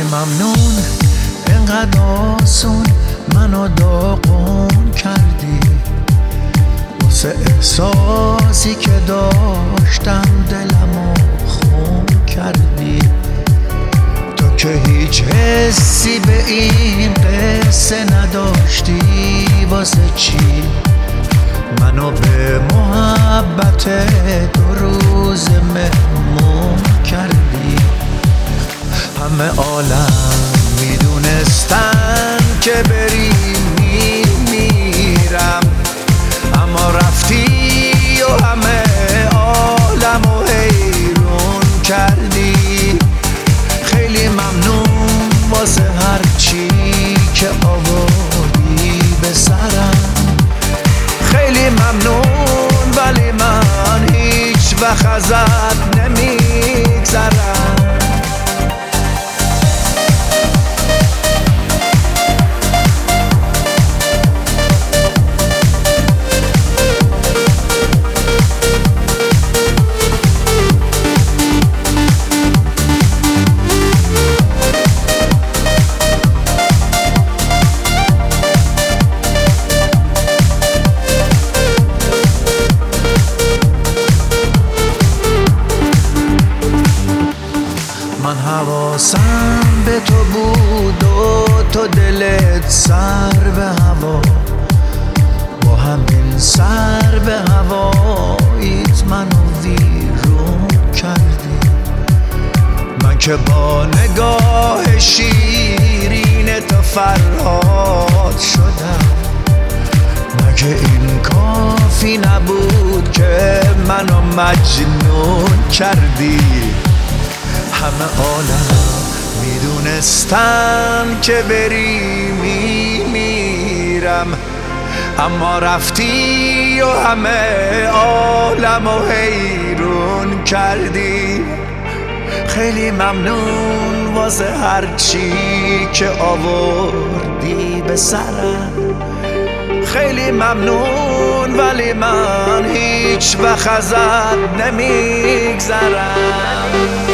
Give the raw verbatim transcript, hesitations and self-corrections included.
ممنون اینقدر آسون منو داغون کردی، واسه احساسی که داشتم دلمو خون کردی. تو که هیچ حسی به این قصه نداشتی، واسه چی منو به محبت دو روز مهمون کردی؟ همه عالم میدونستن که بری میمیرم، اما رفتی و همه عالمو حیرون کردی. خیلی ممنون واسه هر چی که آوردی به سرم، خیلی ممنون ولی من هیچ وقت ازت نمیگذرم. من حواسم به تو بود و تو دلت سر به هوا، با همین سر به هواییت منو ویرون کردی. من که با نگاه شیرین تو فرهاد شدم، مگه این کافی نبود که منو مجنون کردی؟ همه عالم میدونستن که بری میمیرم، اما رفتی و همه عالمو حیرون کردی. خیلی ممنون واسه هر چی که آوردی به سرم، خیلی ممنون ولی من هیچ وقت ازت نمیگذرم.